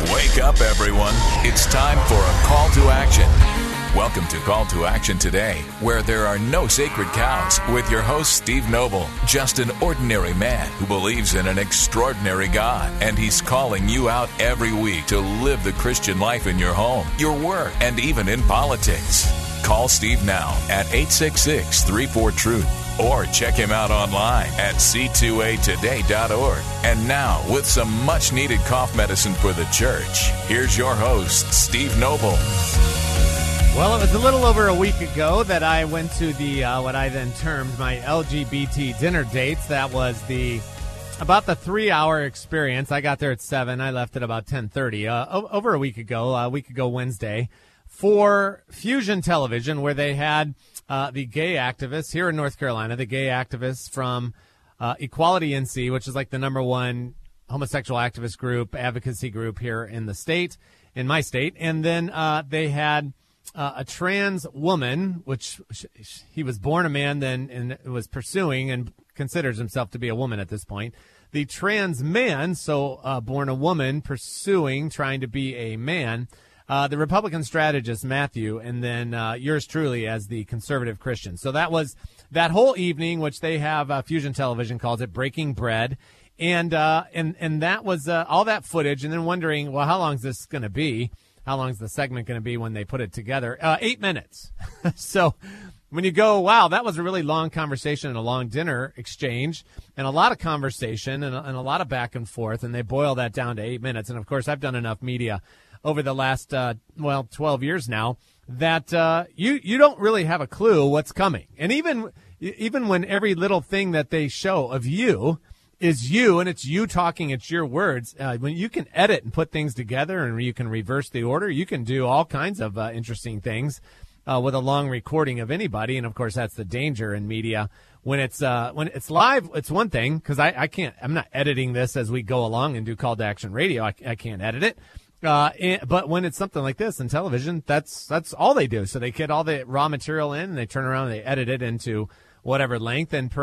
Wake up, everyone. It's time for a call to action. Welcome to Call to Action today, where there are no sacred cows, with your host, Steve Noble, just an ordinary man who believes in an extraordinary God, and he's calling you out every week to live the Christian life in your home, your work, and even in politics. Call Steve now at 866-34-TRUTH, or check him out online at c2atoday.org. And now, with some much-needed cough medicine for the church, here's your host, Steve Noble. Well, it was a little over a week ago that I went to the what I then termed my LGBT dinner dates. That was about the 3-hour experience. I got there at 7. I left at about 10:30. Over a week ago Wednesday, for Fusion Television, where they had the gay activists here in North Carolina, the gay activists from Equality NC, which is like the number one homosexual activist group, advocacy group here in the state, in my state. And then they had a trans woman, which he was born a man then and was pursuing and considers himself to be a woman at this point. The trans man, born a woman, pursuing, trying to be a man. The Republican strategist, Matthew, and then yours truly as the conservative Christian. So that was that whole evening, which they have, Fusion Television calls it Breaking Bread. And that was all that footage, and then wondering, well, how long is this going to be? How long is the segment going to be when they put it together? 8 minutes. So when you go, wow, that was a really long conversation and a long dinner exchange and a lot of conversation and a lot of back and forth, and they boil that down to 8 minutes. And, of course, I've done enough media over the last, 12 years now that you don't really have a clue what's coming. And even when every little thing that they show of you is you, and it's you talking, it's your words, when you can edit and put things together and you can reverse the order, you can do all kinds of interesting things with a long recording of anybody. And, of course, that's the danger in media. When it's live, it's one thing, because I'm not editing this as we go along and do call to action radio. I can't edit it. But when it's something like this in television, that's all they do. So they get all the raw material in and they turn around and they edit it into whatever length, and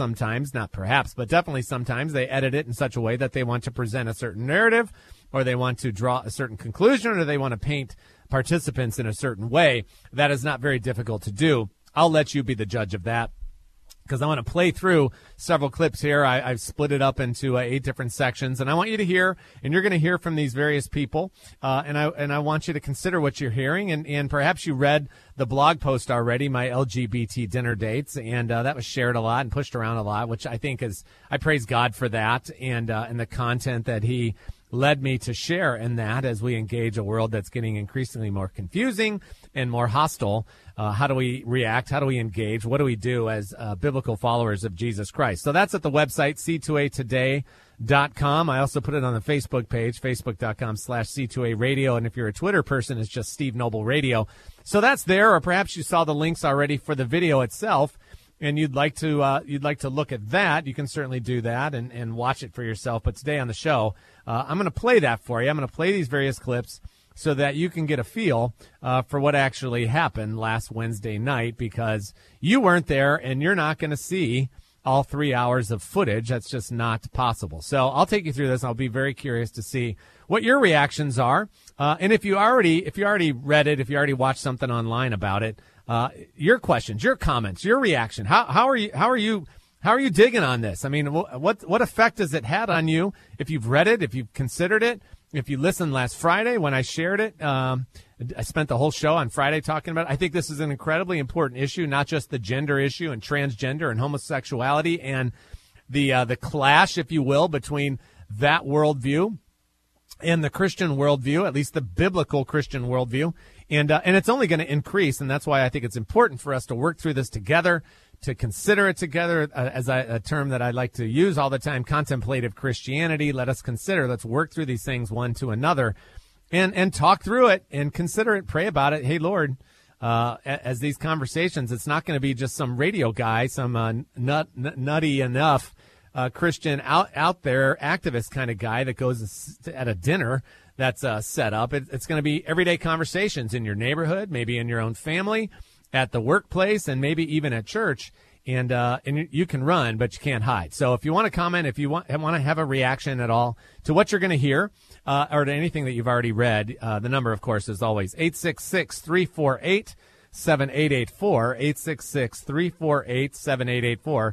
definitely sometimes they edit it in such a way that they want to present a certain narrative, or they want to draw a certain conclusion, or they want to paint participants in a certain way. That is not very difficult to do. I'll let you be the judge of that, because I want to play through several clips here. I've split it up into 8 different sections, and I want you to hear, and you're going to hear from these various people, and I want you to consider what you're hearing, and perhaps you read the blog post already, my LGBT dinner dates, and that was shared a lot and pushed around a lot, which I think I praise God for that, and the content that he led me to share in that as we engage a world that's getting increasingly more confusing and more hostile. How do we react? How do we engage? What do we do as biblical followers of Jesus Christ? So that's at the website, c2atoday.com. I also put it on the Facebook page, facebook.com/C2A Radio. And if you're a Twitter person, it's just Steve Noble Radio. So that's there, or perhaps you saw the links already for the video itself, and you'd like to look at that. You can certainly do that and watch it for yourself. But today on the show, I'm going to play that for you. I'm going to play these various clips so that you can get a feel for what actually happened last Wednesday night, because you weren't there and you're not going to see all 3 hours of footage. That's just not possible. So I'll take you through this. I'll be very curious to see what your reactions are. And if you already read it, if you already watched something online about it, your questions, your comments, your reaction. How are you digging on this? I mean, what effect has it had on you? If you've read it, if you've considered it, if you listened last Friday when I shared it, I spent the whole show on Friday talking about it. I think this is an incredibly important issue, not just the gender issue and transgender and homosexuality and the clash, if you will, between that worldview and the Christian worldview, at least the biblical Christian worldview. And it's only going to increase, and that's why I think it's important for us to work through this together, to consider it together, as a term that I like to use all the time, contemplative Christianity. Let's work through these things one to another and talk through it and consider it, pray about it. Hey, Lord, as these conversations, it's not going to be just some radio guy, some nutty enough Christian out there, activist kind of guy that goes at a dinner that's set up. It's going to be everyday conversations in your neighborhood, maybe in your own family, at the workplace, and maybe even at church. And you can run, but you can't hide. So if you want to comment, if you want to have a reaction at all to what you're going to hear, or to anything that you've already read, the number, of course, is always 866-348-7884, 866-348-7884, or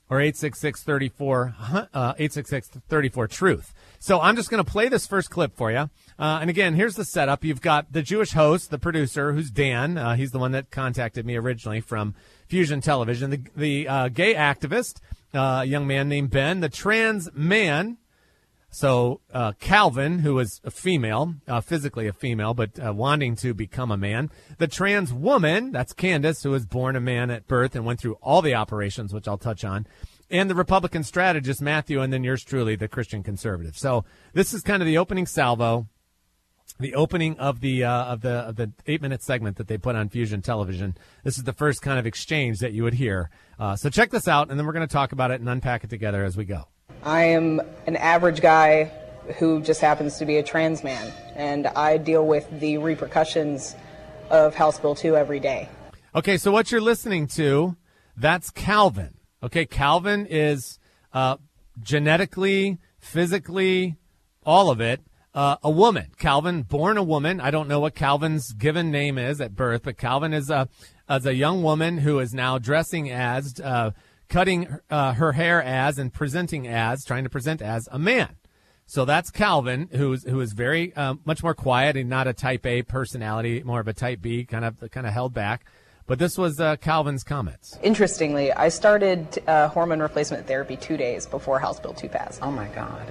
866-34-TRUTH. So I'm just going to play this first clip for you. And again, here's the setup. You've got the Jewish host, the producer, who's Dan. He's the one that contacted me originally from Fusion Television. The gay activist, a young man named Ben. The trans man, so Calvin, who is a female, physically a female, but wanting to become a man. The trans woman, that's Candace, who was born a man at birth and went through all the operations, which I'll touch on. And the Republican strategist, Matthew, and then yours truly, the Christian conservative. So this is kind of the opening salvo, the opening of the 8-minute segment that they put on Fusion Television. This is the first kind of exchange that you would hear. So check this out, and then we're going to talk about it and unpack it together as we go. I am an average guy who just happens to be a trans man, and I deal with the repercussions of House Bill 2 every day. Okay, so what you're listening to, that's Calvin. Okay, Calvin is genetically, physically, all of it, a woman. Calvin, born a woman. I don't know what Calvin's given name is at birth, but Calvin is a young woman who is now dressing as, cutting her hair as, and presenting as, trying to present as a man. So that's Calvin, who is very much more quiet and not a type A personality, more of a type B, kind of held back. But this was Calvin's comments. Interestingly, I started hormone replacement therapy 2 days before House Bill 2 passed. Oh, my God.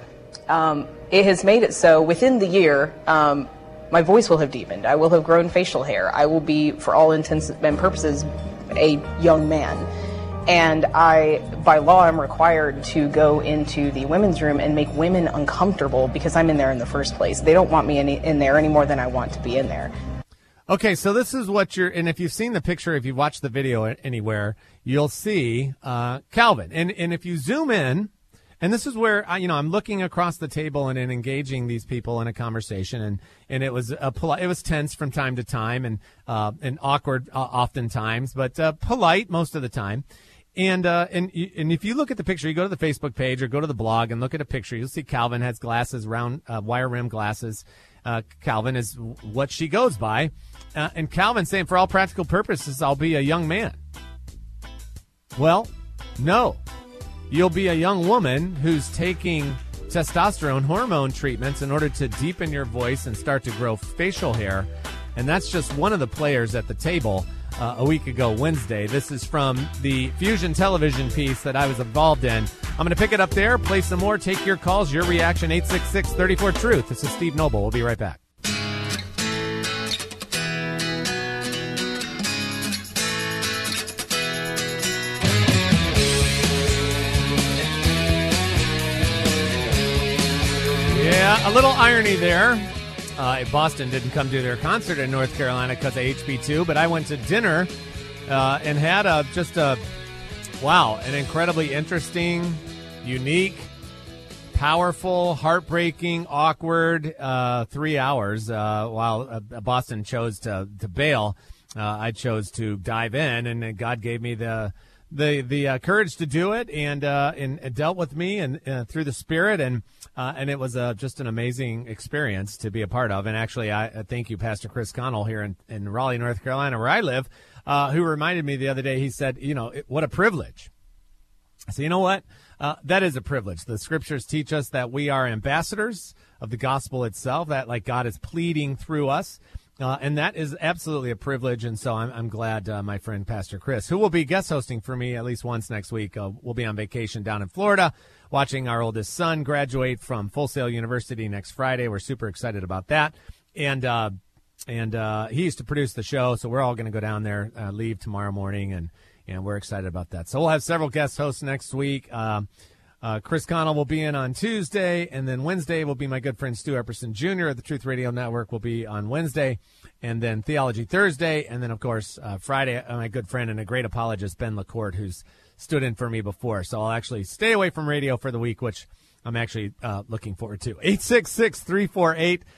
It has made it so within the year, my voice will have deepened. I will have grown facial hair. I will be, for all intents and purposes, a young man. And by law, I'm required to go into the women's room and make women uncomfortable because I'm in there in the first place. They don't want me in there any more than I want to be in there. Okay, so this is what and if you've seen the picture, if you've watched the video anywhere, you'll see Calvin. And if you zoom in, and this is where, I'm looking across the table and engaging these people in a conversation, and it was it was tense from time to time and awkward oftentimes, but polite most of the time. And if you look at the picture, you go to the Facebook page or go to the blog and look at a picture, you'll see Calvin has glasses, round wire rim glasses. Calvin is what she goes by. And Calvin saying, for all practical purposes, I'll be a young man. Well, no. You'll be a young woman who's taking testosterone hormone treatments in order to deepen your voice and start to grow facial hair. And that's just one of the players at the table a week ago, Wednesday. This is from the Fusion Television piece that I was involved in. I'm going to pick it up there, play some more, take your calls, your reaction, 866-34-TRUTH. This is Steve Noble. We'll be right back. Yeah, a little irony there. Boston didn't come to their concert in North Carolina because of HB2, but I went to dinner and had an incredibly interesting, unique, powerful, heartbreaking, awkward 3 hours. While Boston chose to bail, I chose to dive in, and God gave me the courage to do it, and dealt with me and through the Spirit, and it was just an amazing experience to be a part of. And actually, I thank you, Pastor Chris Connell here in Raleigh, North Carolina, where I live, who reminded me the other day. He said, what a privilege. So you know what? That is a privilege. The scriptures teach us that we are ambassadors of the gospel itself, that like God is pleading through us. And that is absolutely a privilege, and so I'm glad my friend Pastor Chris, who will be guest hosting for me at least once next week, will be on vacation down in Florida, watching our oldest son graduate from Full Sail University next Friday. We're super excited about that, and he used to produce the show, so we're all going to go down there, leave tomorrow morning, and we're excited about that. So we'll have several guest hosts next week. Chris Connell will be in on Tuesday, and then Wednesday will be my good friend Stu Epperson Jr. of the Truth Radio Network will be on Wednesday, and then Theology Thursday, and then, of course, Friday, my good friend and a great apologist, Ben LaCourte, who's stood in for me before. So I'll actually stay away from radio for the week, which I'm actually looking forward to.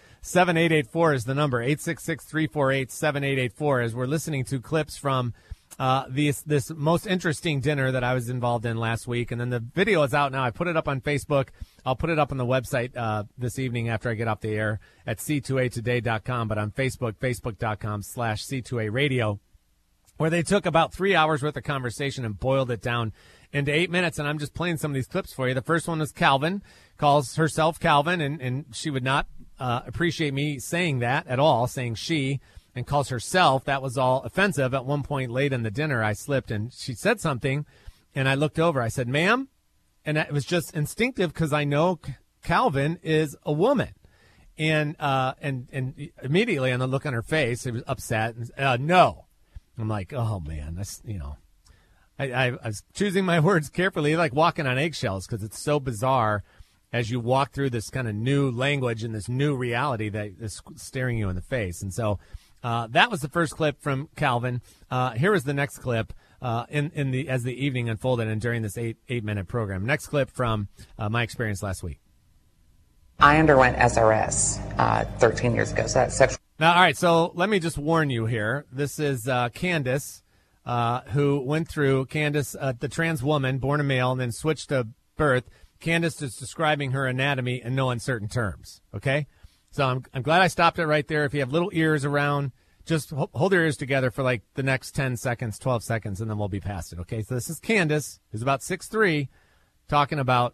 866-348-7884 is the number, 866-348-7884, as we're listening to clips from this most interesting dinner that I was involved in last week. And then the video is out now. I put it up on Facebook. I'll put it up on the website this evening after I get off the air at c2atoday.com, but on Facebook, facebook.com/C2A radio, where they took about 3 hours worth of conversation and boiled it down into 8 minutes. And I'm just playing some of these clips for you. The first one is Calvin, calls herself Calvin, and she would not appreciate me saying that at all, saying she, and calls herself. That was all offensive. At one point late in the dinner, I slipped, and she said something, and I looked over. I said, ma'am, and it was just instinctive because I know Calvin is a woman. And immediately on the look on her face, it was upset. No. I'm like, oh, man, that's, I was choosing my words carefully, like walking on eggshells, because it's so bizarre as you walk through this kind of new language and this new reality that is staring you in the face. And so that was the first clip from Calvin. Here is the next clip as the evening unfolded and during this 8-minute program. Next clip from my experience last week. I underwent SRS 13 years ago, so that's sexual. Now, all right, so let me just warn you here. This is Candace, who went through, the trans woman, born a male, and then switched to birth. Candace is describing her anatomy in no uncertain terms, okay? So I'm glad I stopped it right there. If you have little ears around, just hold your ears together for like the next 10 seconds, 12 seconds, and then we'll be past it, okay? So this is Candace, who's about 6'3", talking about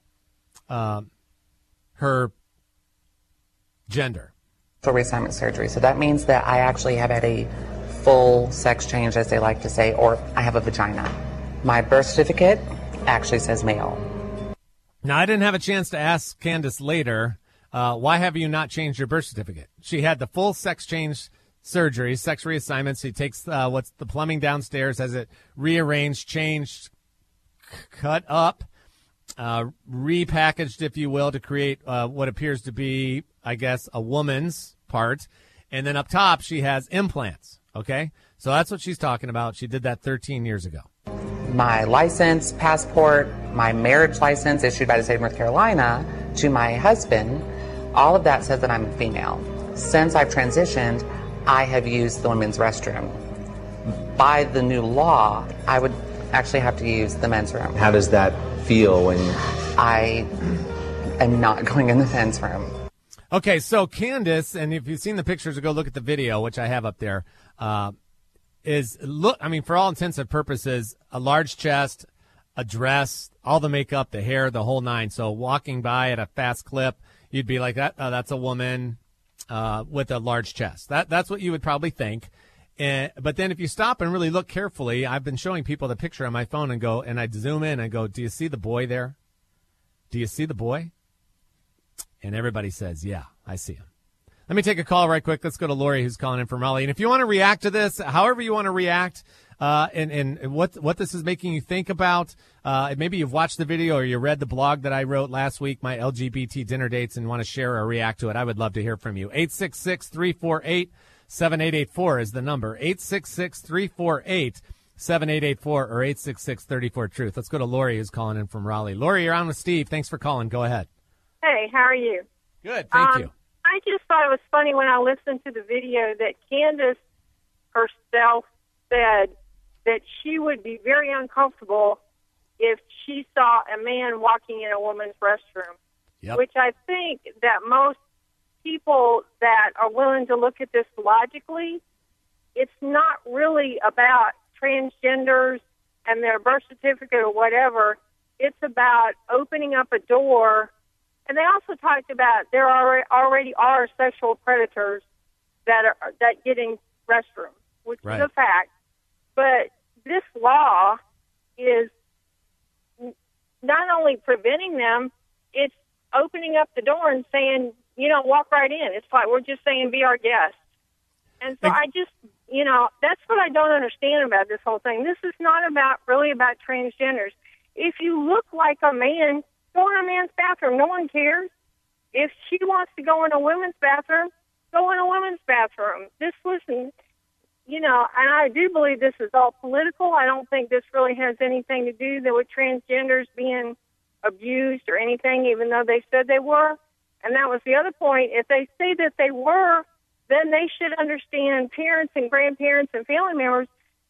her gender. Reassignment surgery. So that means that I actually have had a full sex change, as they like to say, or I have a vagina. My birth certificate actually says male. Now, I didn't have a chance to ask Candace later, why have you not changed your birth certificate? She had the full sex change surgery, sex reassignment. She takes what's the plumbing downstairs, has it rearranged, changed, cut up, repackaged, if you will, to create what appears to be, I guess, a woman's part. And then up top, she has implants, okay? So that's what she's talking about. She did that 13 years ago. My license, passport, my marriage license issued by the state of North Carolina to my husband, all of that says that I'm female. Since I've transitioned, I have used the women's restroom. By the new law, I would actually have to use the men's room. How does that feel when I am not going in the men's room? Okay, so Candace, and if you've seen the pictures, go look at the video, which I have up there, for all intents and purposes, a large chest, a dress, all the makeup, the hair, the whole nine. So walking by at a fast clip, you'd be like, that's a woman with a large chest. That's what you would probably think. But then if you stop and really look carefully, I've been showing people the picture on my phone and I'd zoom in and go, do you see the boy there? Do you see the boy? And everybody says, yeah, I see him. Let me take a call right quick. Let's go to Lori, who's calling in from Raleigh. And if you want to react to this, however you want to react, and what this is making you think about, maybe you've watched the video or you read the blog that I wrote last week, my LGBT dinner dates, and want to share or react to it, I would love to hear from you. 866-348-7884 is the number. 866-348-7884 or 866-34-TRUTH. Let's go to Lori, who's calling in from Raleigh. Lori, you're on with Steve. Thanks for calling. Go ahead. Hey, how are you? Good, thank you. I just thought it was funny when I listened to the video that Candace herself said that she would be very uncomfortable if she saw a man walking in a woman's restroom, which I think that most people that are willing to look at this logically, it's not really about transgenders and their birth certificate or whatever. It's about opening up a door. And they also talked about there already are sexual predators that get in restrooms, which is a fact. But this law is not only preventing them, it's opening up the door and saying, walk right in. It's like we're just saying, be our guest. And so I just, that's what I don't understand about this whole thing. This is not really about transgenders. If you look like a man, go in a man's bathroom. No one cares. If she wants to go in a women's bathroom, go in a women's bathroom. And I do believe this is all political. I don't think this really has anything to do with transgenders being abused or anything, even though they said they were. And that was the other point. If they say that they were, then they should understand parents and grandparents and family members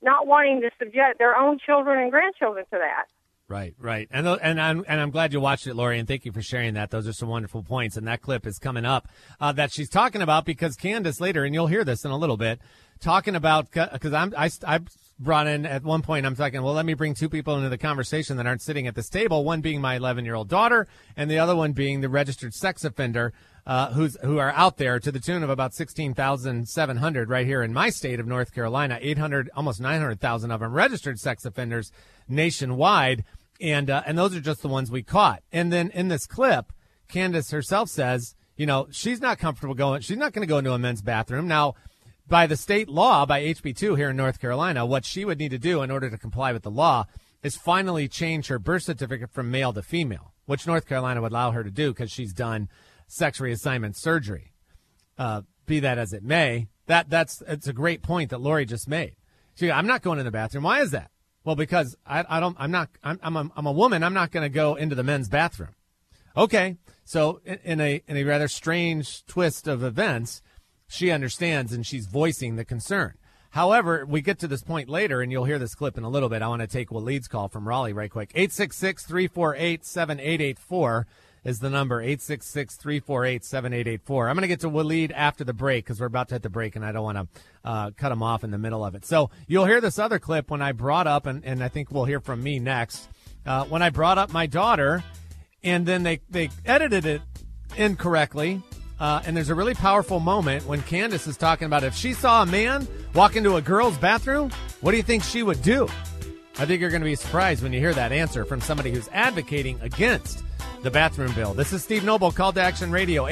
not wanting to subject their own children and grandchildren to that. Right. And I'm glad you watched it, Lori, and thank you for sharing that. Those are some wonderful points, and that clip is coming up that she's talking about, because Candace later, and you'll hear this in a little bit, talking about, because I brought in at one point, I'm talking, well, let me bring two people into the conversation that aren't sitting at this table, one being my 11-year-old daughter and the other one being the registered sex offender who are out there to the tune of about 16,700 right here in my state of North Carolina, 800, almost 900,000 of them registered sex offenders nationwide. And those are just the ones we caught. And then in this clip, Candace herself says, she's not comfortable she's not going to go into a men's bathroom. Now, by the state law, by HB2 here in North Carolina, what she would need to do in order to comply with the law is finally change her birth certificate from male to female, which North Carolina would allow her to do because she's done sex reassignment surgery. Be that as it may, it's a great point that Lori just made. I'm not going in the bathroom. Why is that? Well, because I'm a woman. I'm not going to go into the men's bathroom. Okay. So in a rather strange twist of events, she understands and she's voicing the concern. However, we get to this point later, and you'll hear this clip in a little bit. I want to take Waleed's call from Raleigh right quick. 866-348-7884 is the number, 866-348-7884. I'm going to get to Waleed after the break because we're about to hit the break, and I don't want to cut him off in the middle of it. So you'll hear this other clip when I brought up, and I think we'll hear from me next, when I brought up my daughter, and then they edited it incorrectly. And there's a really powerful moment when Candace is talking about if she saw a man walk into a girl's bathroom, what do you think she would do? I think you're going to be surprised when you hear that answer from somebody who's advocating against the bathroom bill. This is Steve Noble, Call to Action Radio,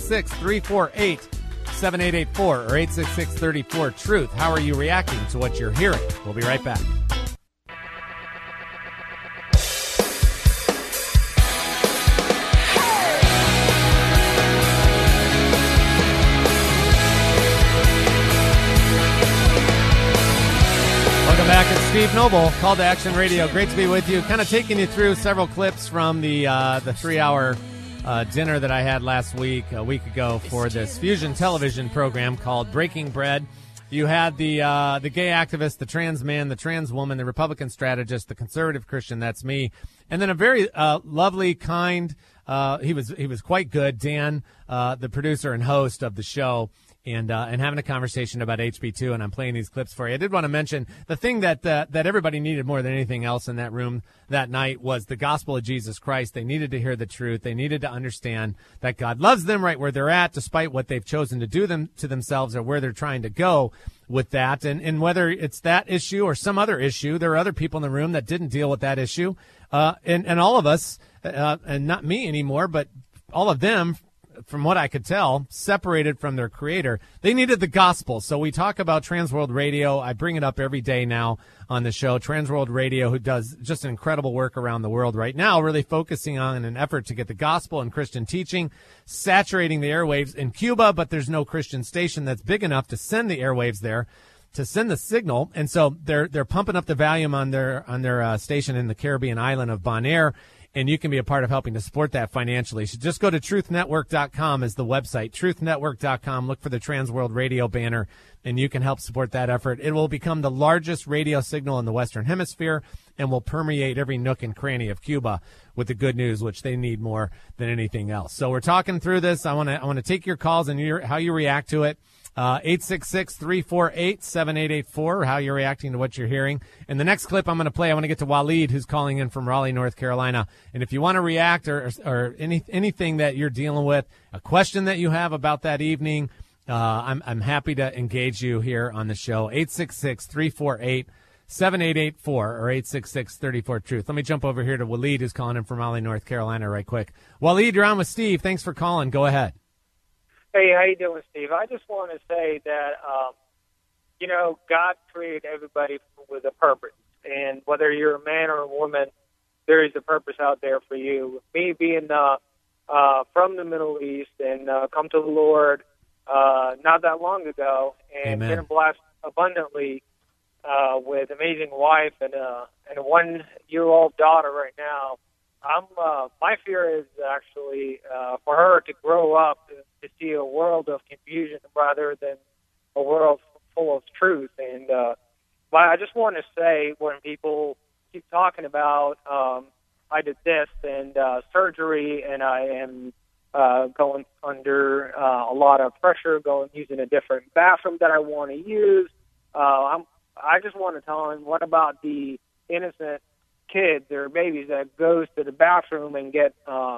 866-348-7884 or 866-34-TRUTH. How are you reacting to what you're hearing? We'll be right back. Back at Steve Noble, Call to Action Radio. Great to be with you. Kind of taking you through several clips from the 3-hour dinner that I had last week, a week ago, for this Fusion television program called Breaking Bread. You had the gay activist, the trans man, the trans woman, the Republican strategist, the conservative Christian, that's me, and then a very lovely, kind, he was quite good, Dan, the producer and host of the show. And having a conversation about HB2, and I'm playing these clips for you. I did want to mention the thing that everybody needed more than anything else in that room that night was the gospel of Jesus Christ. They needed to hear the truth. They needed to understand that God loves them right where they're at, despite what they've chosen to do to themselves or where they're trying to go with that. And whether it's that issue or some other issue, there are other people in the room that didn't deal with that issue. And all of us, and not me anymore, but all of them, from what I could tell, separated from their creator. They needed the gospel. So we talk about Transworld Radio. I bring it up every day now on the show. Transworld Radio, who does just an incredible work around the world right now, really focusing on an effort to get the gospel and Christian teaching, saturating the airwaves in Cuba, but there's no Christian station that's big enough to send the airwaves there, to send the signal. And so they're pumping up the volume on their station in the Caribbean island of Bonaire. And you can be a part of helping to support that financially. So just go to truthnetwork.com is the website, truthnetwork.com. Look for the Transworld Radio banner, and you can help support that effort. It will become the largest radio signal in the Western Hemisphere and will permeate every nook and cranny of Cuba with the good news, which they need more than anything else. So we're talking through this. I want to take your calls and how you react to it. 866-348-7884, how you're reacting to what you're hearing. And the next clip I'm going to play, I want to get to Waleed, who's calling in from Raleigh, North Carolina. And if you want to react or anything that you're dealing with, a question that you have about that evening, I'm happy to engage you here on the show. 866-348-7884 or 866-34-TRUTH. Let me jump over here to Waleed, who's calling in from Raleigh, North Carolina, right quick. Waleed, you're on with Steve. Thanks for calling. Go ahead. Hey, how you doing, Steve? I just want to say that, God created everybody with a purpose. And whether you're a man or a woman, there is a purpose out there for you. Me being from the Middle East and come to the Lord not that long ago and getting blessed abundantly with an amazing wife and a 1-year-old daughter right now, my fear is actually for her to grow up to see a world of confusion rather than a world full of truth. And But I just want to say, when people keep talking about I did this and surgery, and I am going under a lot of pressure, using a different bathroom that I want to use, I just want to tell them, what about the innocent kids or babies that goes to the bathroom and get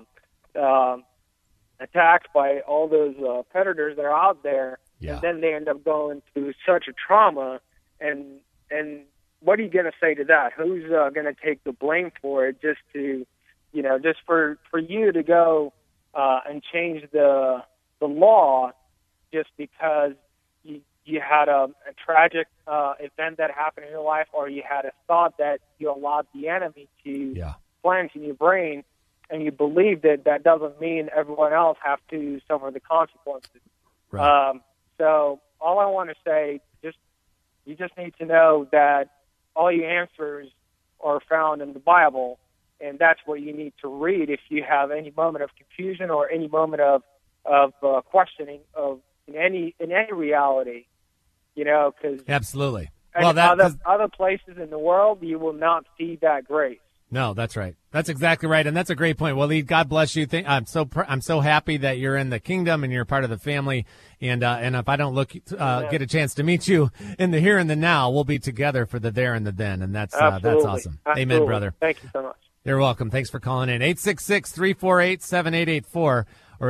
attacked by all those predators that are out there, and then they end up going through such a trauma, and what are you going to say to that? Who's going to take the blame for it? Just to, just for you to go and change the law just because you had a tragic event that happened in your life, or you had a thought that you allowed the enemy to plant in your brain, and you believed it. That doesn't mean everyone else have to suffer the consequences. Right. So all I want to say, you just need to know that all your answers are found in the Bible, and that's what you need to read if you have any moment of confusion or any moment of questioning of in any reality, because absolutely. Other places in the world, you will not see that grace. No, that's right. That's exactly right, and that's a great point. Waleed, God bless you. I'm so happy that you're in the kingdom and you're part of the family. And if I don't get a chance to meet you in the here and the now, we'll be together for the there and the then, and that's awesome. Absolutely. Amen, brother. Thank you so much. You're welcome. Thanks for calling in. 866-348-7884 or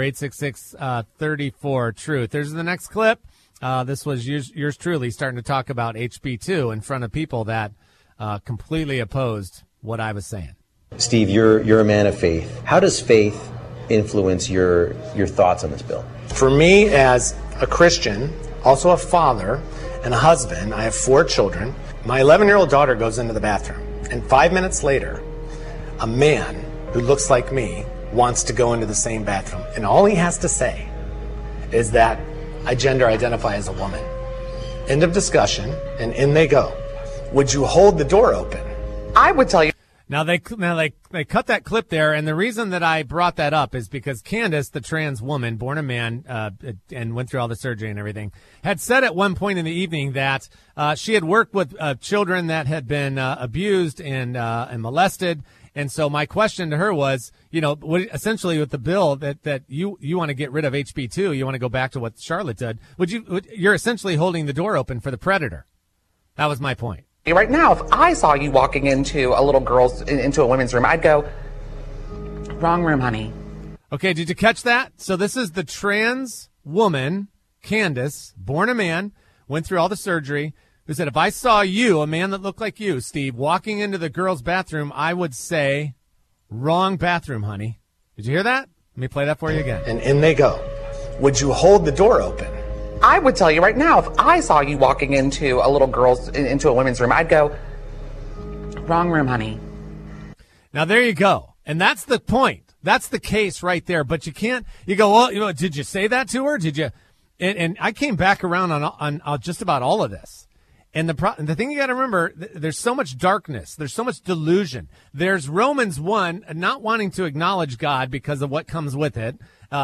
866-34-TRUTH. There's the next clip. This was yours truly starting to talk about HB2 in front of people that completely opposed what I was saying. Steve, you're a man of faith. How does faith influence your thoughts on this bill? For me, as a Christian, also a father and a husband, I have 4 children. My 11-year-old daughter goes into the bathroom, and 5 minutes later, a man who looks like me wants to go into the same bathroom. And all he has to say is that I gender identify as a woman. End of discussion, and in they go. Would you hold the door open? I would tell you. Now they cut that clip there, and the reason that I brought that up is because Candace, the trans woman, born a man, and went through all the surgery and everything, had said at one point in the evening that she had worked with children that had been abused and molested. And so my question to her was, essentially with the bill that you want to get rid of HB2, you want to go back to what Charlotte did. You're essentially holding the door open for the predator. That was my point. Right now, if I saw you walking into a little girl's, into a women's room, I'd go, wrong room, honey. Okay, did you catch that? So this is the trans woman, Candace, born a man, went through all the surgery, who said, if I saw you, a man that looked like you, Steve, walking into the girl's bathroom, I would say, wrong bathroom, honey. Did you hear that? Let me play that for you again. And in they go. Would you hold the door open? I would tell you right now, if I saw you walking into a little girl's, into a women's room, I'd go, wrong room, honey. Now, there you go. And that's the point. That's the case right there. But you can't, you go, well, did you say that to her? Did you? And I came back around on just about all of this. And the thing you got to remember, there's so much darkness. There's so much delusion. There's Romans 1, not wanting to acknowledge God because of what comes with it.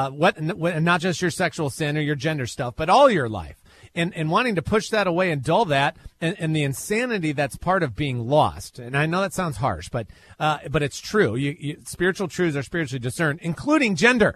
Not just your sexual sin or your gender stuff, but all your life, and wanting to push that away and dull that, and the insanity that's part of being lost. And I know that sounds harsh, but it's true. Spiritual truths are spiritually discerned, including gender.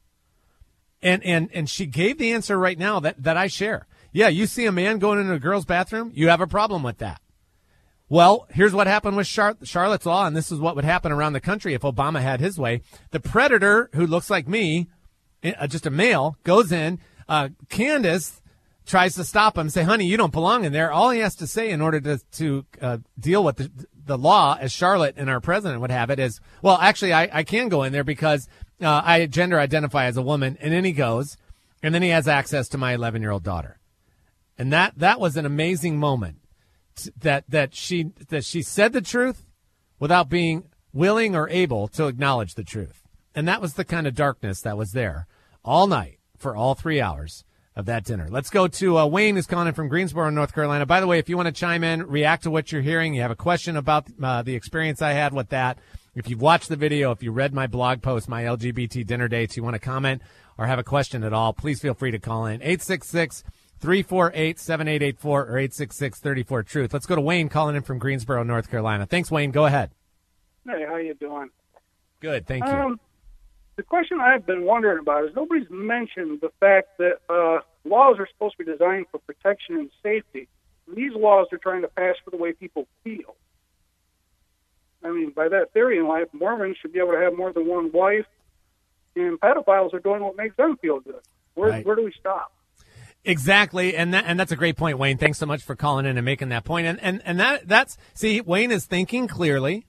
And she gave the answer right now that I share. Yeah, you see a man going into a girl's bathroom, you have a problem with that. Well, here's what happened with Charlotte's Law, and this is what would happen around the country if Obama had his way. The predator, who looks like me, just a male, goes in. Candace tries to stop him, say, honey, you don't belong in there. All he has to say in order to deal with the law, as Charlotte and our president would have it, is, well, actually, I can go in there because I gender identify as a woman. And then he goes, and then he has access to my 11-year-old daughter. And that was an amazing moment, that she said the truth without being willing or able to acknowledge the truth. And that was the kind of darkness that was there all night for all 3 hours of that dinner. Let's go to Wayne, who's calling in from Greensboro, North Carolina. By the way, if you want to chime in, react to what you're hearing, you have a question about the experience I had with that, if you've watched the video, if you read my blog post, my LGBT dinner dates, you want to comment or have a question at all, please feel free to call in. 866-348-7884 348-7884 or 866-34-TRUTH. Let's go to Wayne calling in from Greensboro, North Carolina. Thanks, Wayne. Go ahead. Hey, how you doing? Good, thank you. The question I've been wondering about is nobody's mentioned the fact that laws are supposed to be designed for protection and safety. And these laws are trying to pass for the way people feel. I mean, by that theory in life, Mormons should be able to have more than one wife, and pedophiles are doing what makes them feel good. Where do we stop? Exactly, and that's a great point, Wayne. Thanks so much for calling in and making that point. And that's see, Wayne is thinking clearly.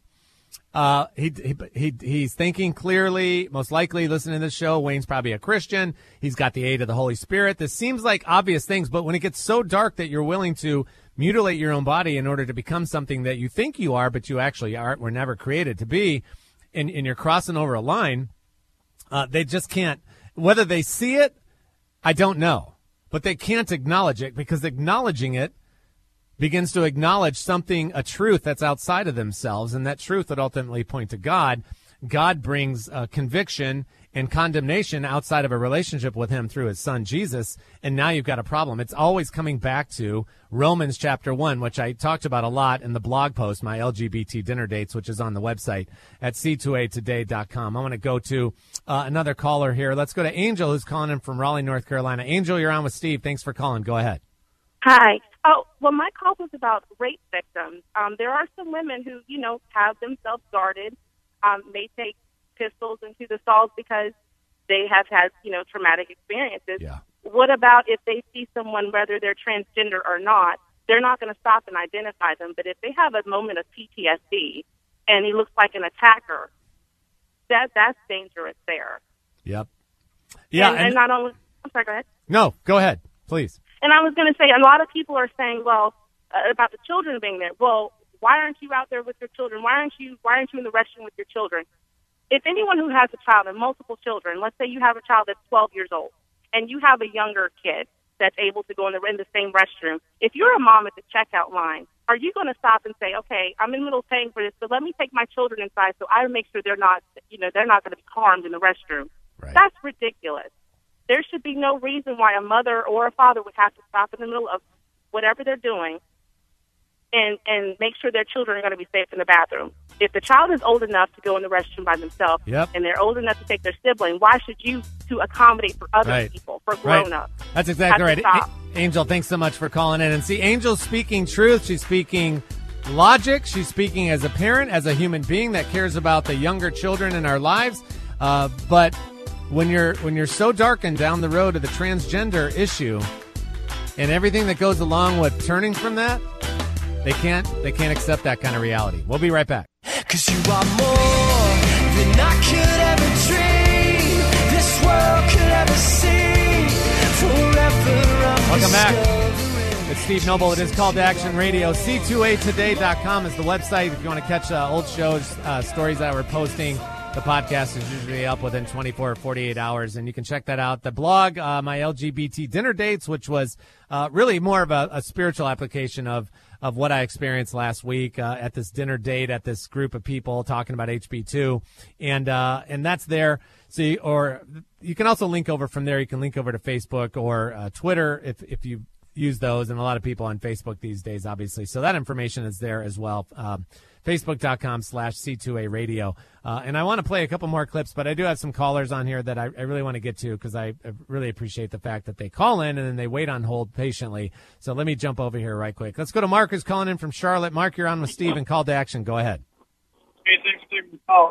He's thinking clearly. Most likely, listening to this show, Wayne's probably a Christian. He's got the aid of the Holy Spirit. This seems like obvious things, but when it gets so dark that you're willing to mutilate your own body in order to become something that you think you are, but you actually aren't, were never created to be, and you're crossing over a line, they just can't. Whether they see it, I don't know, but they can't acknowledge it, because acknowledging it begins to acknowledge something, a truth that's outside of themselves, and that truth would ultimately point to God. God brings conviction and condemnation outside of a relationship with him through his son Jesus, and now you've got a problem. It's always coming back to Romans chapter 1, which I talked about a lot in the blog post, my LGBT dinner dates, which is on the website at c2atoday.com. I want to go to another caller here. Let's go to Angel, who's calling in from Raleigh, North Carolina. Angel, you're on with Steve. Thanks for calling. Go ahead. Hi. Oh, well, my call was about rape victims. There are some women who, have themselves guarded, may take pistols into the stalls because they have had, traumatic experiences. Yeah. What about if they see someone, whether they're transgender or not, they're not going to stop and identify them, but if they have a moment of PTSD and he looks like an attacker, that's dangerous there. Yep. Yeah. And not only, I'm sorry, go ahead. No, go ahead, please. And I was going to say, a lot of people are saying, well, about the children being there. Well, why aren't you out there with your children? Why aren't you in the restroom with your children? If anyone who has a child and multiple children, let's say you have a child that's 12 years old and you have a younger kid that's able to go in the same restroom, if you're a mom at the checkout line, are you going to stop and say, okay, I'm in the middle of paying for this, but let me take my children inside so I make sure they're not going to be harmed in the restroom? Right. That's ridiculous. There should be no reason why a mother or a father would have to stop in the middle of whatever they're doing and make sure their children are going to be safe in the bathroom. If the child is old enough to go in the restroom by themselves, and they're old enough to take their sibling, why should you to accommodate for other people, for grown-ups? That's exactly right. Angel, thanks so much for calling in. And see, Angel's speaking truth. She's speaking logic. She's speaking as a parent, as a human being that cares about the younger children in our lives. But when you're so darkened down the road of the transgender issue and everything that goes along with turning from that, they can't accept that kind of reality. We'll be right back. 'Cause you are more than I could ever dream, this world could ever see, forever I'm Welcome back. It's Steve Noble. It is Call to Action Radio. C2AToday.com is the website if you want to catch old shows, stories that we're posting. The podcast is usually up within 24 or 48 hours, and you can check that out. The blog, my LGBT dinner dates, which was really more of a spiritual application of what I experienced last week at this dinner date at this group of people talking about HB2, and that's there. So you can also link over from there. You can link over to Facebook or Twitter if you use those, and a lot of people on Facebook these days, obviously. So that information is there as well. Facebook.com/C2A Radio. And I want to play a couple more clips, but I do have some callers on here that I really want to get to because I really appreciate the fact that they call in and then they wait on hold patiently. So let me jump over here right quick. Let's go to Mark, who's calling in from Charlotte. Mark, you're on with Steve and Call to Action. Go ahead. Hey, thanks for taking the call.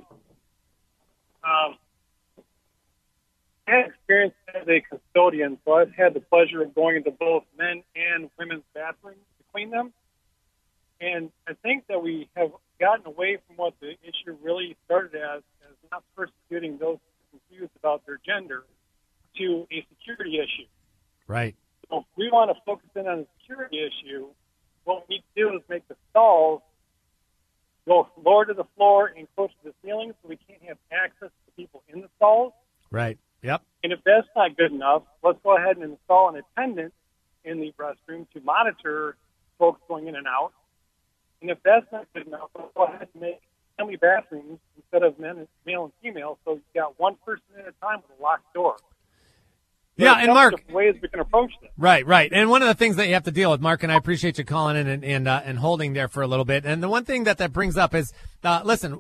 I had experience as a custodian, so I've had the pleasure of going into both men and women's bathrooms to clean them. And I think that we have gotten away from what the issue really started as not persecuting those confused about their gender, to a security issue. Right. So if we want to focus in on the security issue, what we need to do is make the stalls go lower to the floor and close to the ceiling so we can't have access to people in the stalls. Right. Yep. And if that's not good enough, let's go ahead and install an attendant in the restroom to monitor folks going in and out. And if that's not good enough, let's go ahead and make family bathrooms instead of male and female, so you've got one person at a time with a locked door. Yeah, and Mark, ways we can approach this. Right. And one of the things that you have to deal with, Mark, and I appreciate you calling in and holding there for a little bit. And the one thing that brings up is, listen,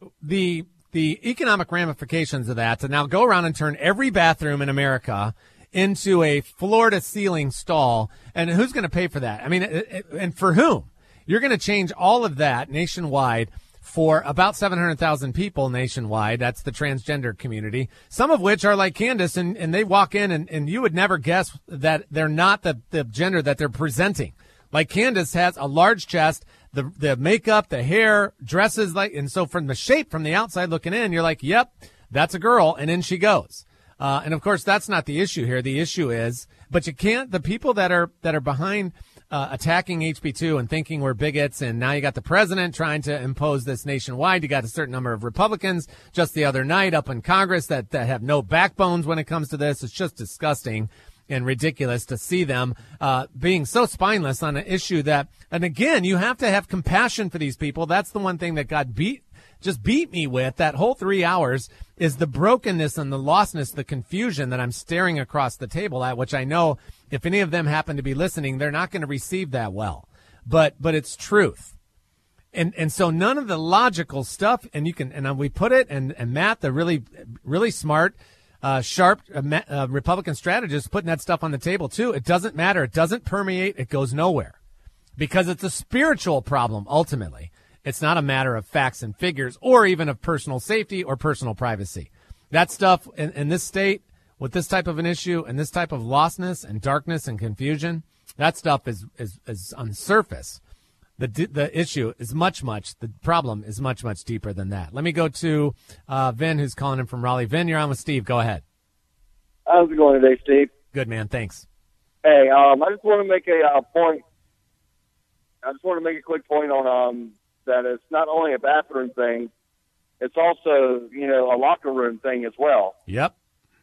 the economic ramifications of that to now go around and turn every bathroom in America into a floor-to-ceiling stall, and who's going to pay for that? I mean, and for whom? You're going to change all of that nationwide for about 700,000 people nationwide. That's the transgender community, some of which are like Candace, and they walk in, and you would never guess that they're not the gender that they're presenting. Like Candace has a large chest, the makeup, the hair, dresses, and so from the shape, from the outside looking in, you're like, yep, that's a girl, and in she goes. And of course, that's not the issue here. The issue is, but you can't, the people that are behind attacking HB2 and thinking we're bigots, and now you got the president trying to impose this nationwide. You got a certain number of Republicans just the other night up in Congress that have no backbones when it comes to this. It's just disgusting and ridiculous to see them being so spineless on an issue that, and again, you have to have compassion for these people. That's the one thing that God just beat me with that whole 3 hours is the brokenness and the lostness, the confusion that I'm staring across the table at, which I know if any of them happen to be listening, they're not going to receive that well. But it's truth. And so none of the logical stuff, and you can, and we put it, and Matt, the really, really smart, sharp Republican strategist, putting that stuff on the table too. It doesn't matter. It doesn't permeate. It goes nowhere because it's a spiritual problem ultimately. It's not a matter of facts and figures or even of personal safety or personal privacy. That stuff in this state with this type of an issue and this type of lostness and darkness and confusion, that stuff is on the surface. The issue is the problem is much, much deeper than that. Let me go to Vin, who's calling in from Raleigh. Vin, you're on with Steve. Go ahead. How's it going today, Steve? Good, man. Thanks. Hey, I just want to make a point. I just want to make a quick point on that it's not only a bathroom thing, it's also, a locker room thing as well. Yep.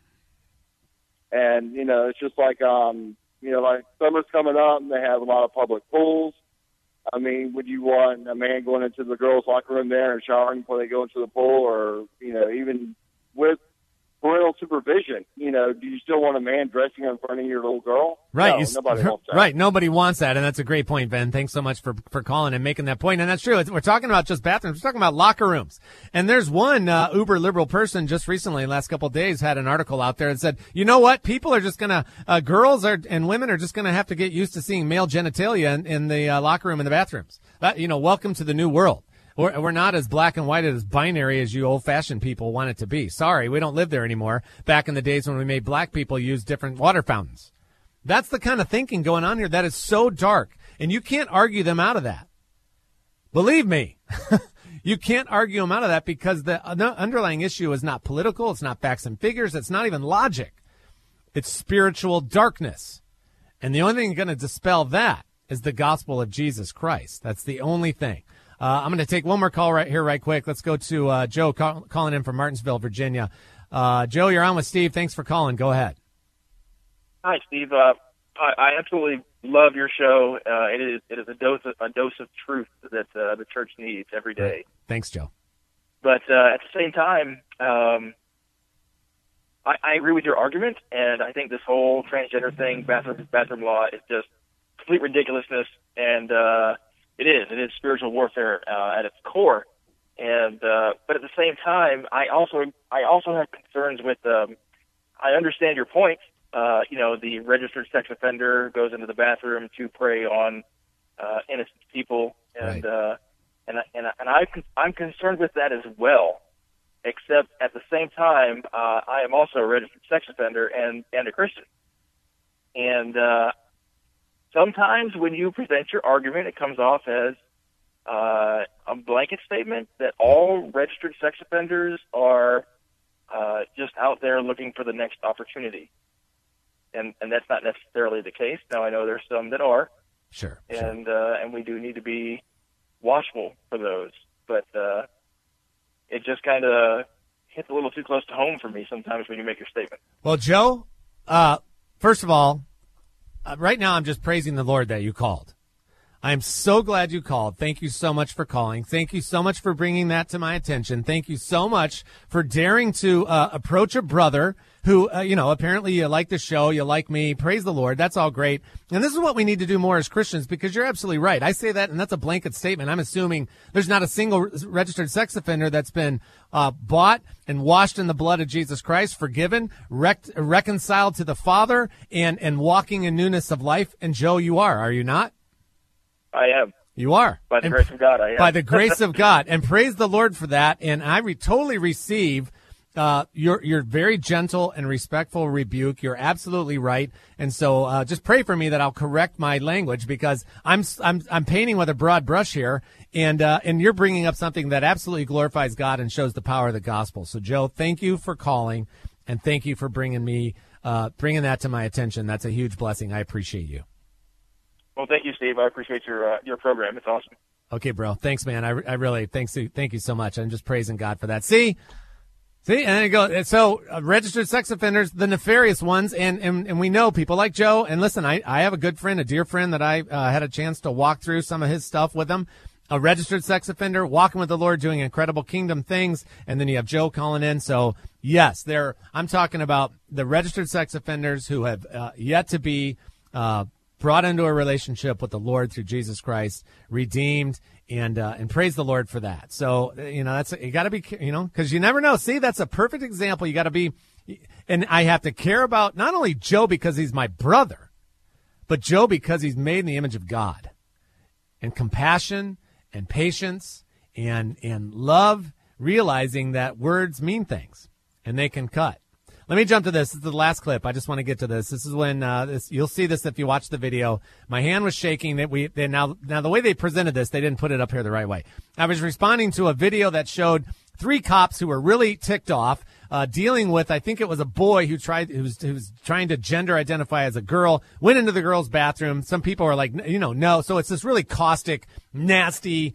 And, it's just like, like summer's coming up and they have a lot of public pools. I mean, would you want a man going into the girls' locker room there and showering before they go into the pool, or, even with parental supervision, do you still want a man dressing in front of your little girl? Right. No, nobody wants that. Right. Nobody wants that. And that's a great point, Ben. Thanks so much for calling and making that point. And that's true. We're talking about just bathrooms. We're talking about locker rooms. And there's one uber liberal person just recently, last couple of days, had an article out there and said, you know what? People are just going to, girls and women are just going to have to get used to seeing male genitalia in the locker room and the bathrooms. Welcome to the new world. We're not as black and white as binary as you old-fashioned people want it to be. Sorry, we don't live there anymore. Back in the days when we made black people use different water fountains. That's the kind of thinking going on here that is so dark, and you can't argue them out of that. Believe me, you can't argue them out of that because the underlying issue is not political, it's not facts and figures, it's not even logic. It's spiritual darkness. And the only thing going to dispel that is the gospel of Jesus Christ. That's the only thing. I'm going to take one more call right here, right quick. Let's go to Joe calling in from Martinsville, Virginia. Joe, you're on with Steve. Thanks for calling. Go ahead. Hi, Steve. I absolutely love your show. It is a dose of truth that the church needs every day. Right. Thanks, Joe. But at the same time, I agree with your argument, and I think this whole transgender thing, bathroom law, is just complete ridiculousness, and it is spiritual warfare at its core, and but at the same time, I also have concerns with. I understand your point. The registered sex offender goes into the bathroom to prey on innocent people, and right. I'm concerned with that as well. Except at the same time, I am also a registered sex offender and a Christian, and. Sometimes when you present your argument, it comes off as a blanket statement that all registered sex offenders are just out there looking for the next opportunity. And that's not necessarily the case. Now, I know there's some that are. Sure. And we do need to be watchful for those. But it just kind of hits a little too close to home for me sometimes when you make your statement. Well, Joe, first of all, right now, I'm just praising the Lord that you called. I'm so glad you called. Thank you so much for calling. Thank you so much for bringing that to my attention. Thank you so much for daring to approach a brother who, apparently you like the show, you like me. Praise the Lord. That's all great. And this is what we need to do more as Christians, because you're absolutely right. I say that, and that's a blanket statement. I'm assuming there's not a single registered sex offender that's been bought and washed in the blood of Jesus Christ, forgiven, reconciled to the Father, and walking in newness of life. And Joe, you are you not? I am. You are. By the grace of God, I am. By the grace of God. And praise the Lord for that. And I totally receive your very gentle and respectful rebuke. You're absolutely right. And so just pray for me that I'll correct my language, because I'm painting with a broad brush here, and you're bringing up something that absolutely glorifies God and shows the power of the gospel. So, Joe, thank you for calling, and thank you for bringing that to my attention. That's a huge blessing. I appreciate you. Well, thank you, Steve. I appreciate your program. It's awesome. Okay, bro. Thanks, man. I really thank you so much. I'm just praising God for that. See, and there you go. So registered sex offenders, the nefarious ones, and we know people like Joe. And listen, I have a good friend, a dear friend that I had a chance to walk through some of his stuff with him. A registered sex offender, walking with the Lord, doing incredible kingdom things. And then you have Joe calling in. So yes, I'm talking about the registered sex offenders who have yet to be brought into a relationship with the Lord through Jesus Christ, redeemed, and praise the Lord for that. So, that's, you got to be, because you never know. See, that's a perfect example. You got to be, and I have to care about not only Joe because he's my brother, but Joe because he's made in the image of God. And compassion and patience and love, realizing that words mean things and they can cut. Let me jump to this. This is the last clip. I just want to get to this. This is when you'll see this if you watch the video. My hand was shaking. Now the way they presented this, they didn't put it up here the right way. I was responding to a video that showed 3 cops who were really ticked off, dealing with, I think it was a boy who was trying to gender identify as a girl, went into the girl's bathroom. Some people are like, no. So it's this really caustic, nasty,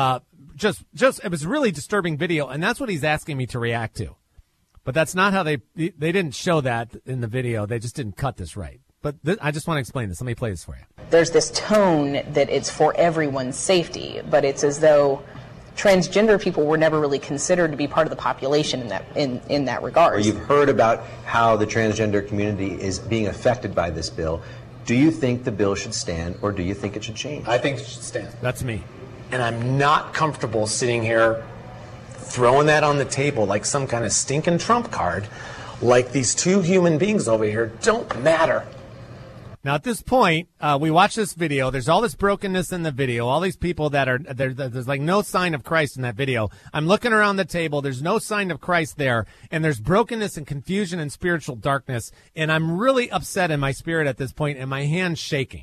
just it was really disturbing video, and that's what he's asking me to react to. But that's not how they didn't show that in the video. They just didn't cut this right. But I just want to explain this. Let me play this for you. There's this tone that it's for everyone's safety, but it's as though transgender people were never really considered to be part of the population in that regard. Or you've heard about how the transgender community is being affected by this bill. Do you think the bill should stand, or do you think it should change? I think it should stand. That's me. And I'm not comfortable sitting here throwing that on the table like some kind of stinking trump card, like these 2 human beings over here don't matter. Now, at this point, we watch this video. There's all this brokenness in the video. All these people that are there's like no sign of Christ in that video. I'm looking around the table. There's no sign of Christ there. And there's brokenness and confusion and spiritual darkness. And I'm really upset in my spirit at this point, and my hand's shaking.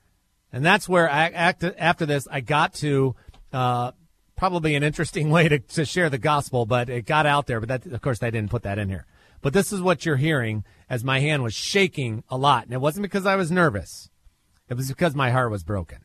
And that's where after this, I got to probably an interesting way to share the gospel, but it got out there. But that, of course, I didn't put that in here. But this is what you're hearing as my hand was shaking a lot. And it wasn't because I was nervous. It was because my heart was broken.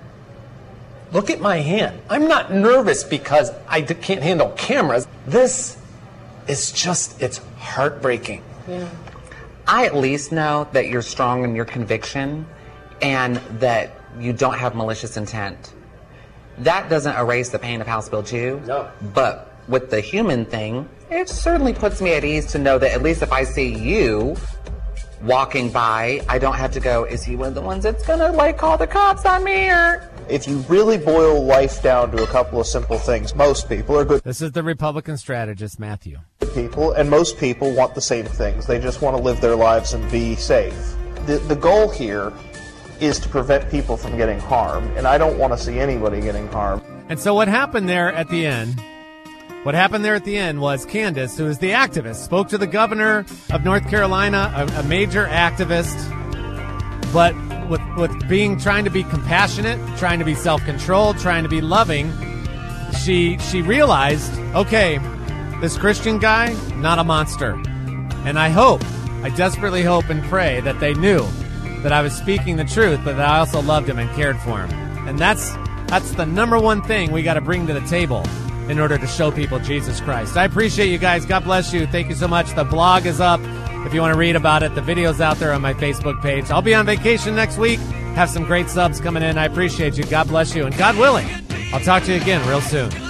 Look at my hand. I'm not nervous because I can't handle cameras. This is just, it's heartbreaking. Yeah. I at least know that you're strong in your conviction and that you don't have malicious intent. That doesn't erase the pain of House Bill 2. No. But with the human thing, it certainly puts me at ease to know that at least if I see you walking by, I don't have to go, is he one of the ones that's going to, call the cops on me? Or if you really boil life down to a couple of simple things, most people are good. This is the Republican strategist, Matthew. People, and most people want the same things. They just want to live their lives and be safe. The goal here is to prevent people from getting harmed, and I don't want to see anybody getting harmed. And so what happened there at the end was Candace, who is the activist, spoke to the governor of North Carolina, a major activist, but with trying to be compassionate, trying to be self-controlled, trying to be loving, she realized, okay, this Christian guy, not a monster. And I desperately hope and pray that they knew that I was speaking the truth, but that I also loved him and cared for him. And that's the number one thing we got to bring to the table in order to show people Jesus Christ. I appreciate you guys. God bless you. Thank you so much. The blog is up if you want to read about it. The video's out there on my Facebook page. I'll be on vacation next week. Have some great subs coming in. I appreciate you. God bless you. And God willing, I'll talk to you again real soon.